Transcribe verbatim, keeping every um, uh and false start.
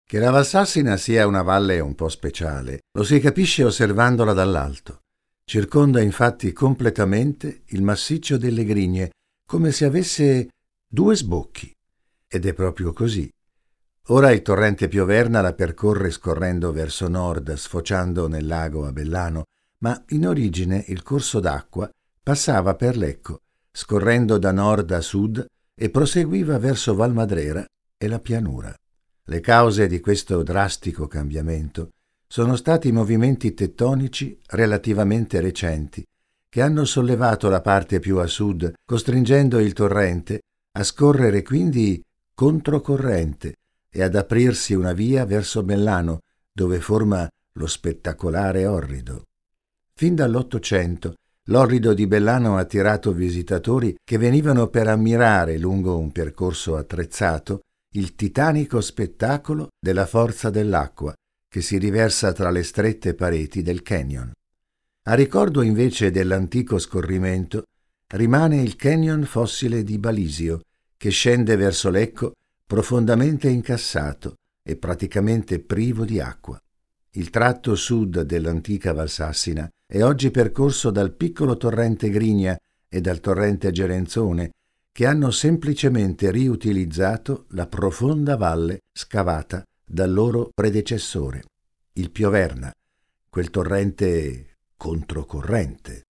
Che la Valsassina sia una valle un po' speciale lo si capisce osservandola dall'alto. Circonda infatti completamente il massiccio delle Grigne, come se avesse due sbocchi. Ed è proprio così. Ora il torrente Pioverna la percorre scorrendo verso nord, sfociando nel lago a Bellano, ma in origine il corso d'acqua passava per Lecco, scorrendo da nord a sud e proseguiva verso Valmadrera e la pianura. Le cause di questo drastico cambiamento sono stati movimenti tettonici relativamente recenti che hanno sollevato la parte più a sud, costringendo il torrente a scorrere quindi controcorrente e ad aprirsi una via verso Bellano, dove forma lo spettacolare Orrido. Fin dall'Ottocento l'Orrido di Bellano ha attirato visitatori che venivano per ammirare lungo un percorso attrezzato il titanico spettacolo della forza dell'acqua che si riversa tra le strette pareti del canyon. A ricordo invece dell'antico scorrimento rimane il canyon fossile di Balisio, che scende verso Lecco profondamente incassato e praticamente privo di acqua. Il tratto sud dell'antica Valsassina è oggi percorso dal piccolo torrente Grigna e dal torrente Gerenzone, che hanno semplicemente riutilizzato la profonda valle scavata dal loro predecessore, il Pioverna, quel torrente controcorrente.